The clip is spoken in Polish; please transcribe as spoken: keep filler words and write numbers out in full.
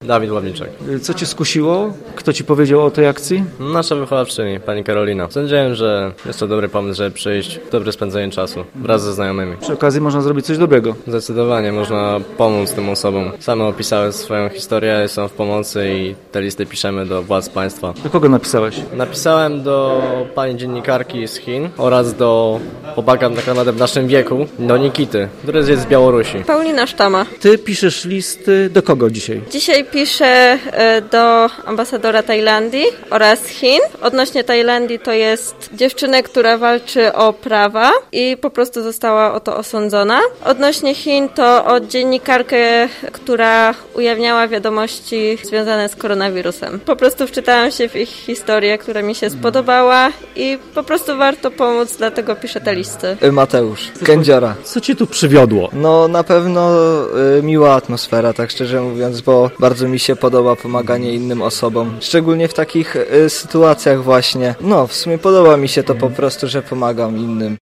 Dawid Ławniczak. Co cię skusiło? Kto ci powiedział o tej akcji? Nasza wychowawczyni, pani Karolina. Sądziłem, że jest to dobry pomysł, żeby przyjść, dobre spędzenie czasu wraz ze znajomymi. Przy okazji można zrobić coś dobrego. Zdecydowanie można pomóc tym osobom. Same opisały swoją historię, są w pomocy i te listy piszemy do władz państwa. Do kogo napisałeś? Napisałem do pani dziennikarki z Chin oraz do chłopaka tak naprawdę w naszym wieku, do Nikity, który jest z Białorusi. Paulina Sztama. Ty piszesz listy do kogo dzisiaj? Dzisiaj piszę do ambasadora Tajlandii oraz Chin. Odnośnie Tajlandii to jest dziewczyna, która walczy o prawa i po prostu została o to osądzona. Odnośnie Chin to od dziennikarkę, która ujawniała wiadomości związane z koronawirusem. Po prostu wczytałam się w ich historię, która mi się spodobała i po prostu warto pomóc, dlatego piszę te listy. Mateusz, Kędziora. Co cię tu przywiodło? No na pewno y, miła atmosfera, tak szczerze mówiąc, bo bardzo mi się podoba pomaganie innym osobom. Szczególnie w takich y, sytuacjach właśnie. No w sumie podoba mi się to po prostu, że pomagam innym.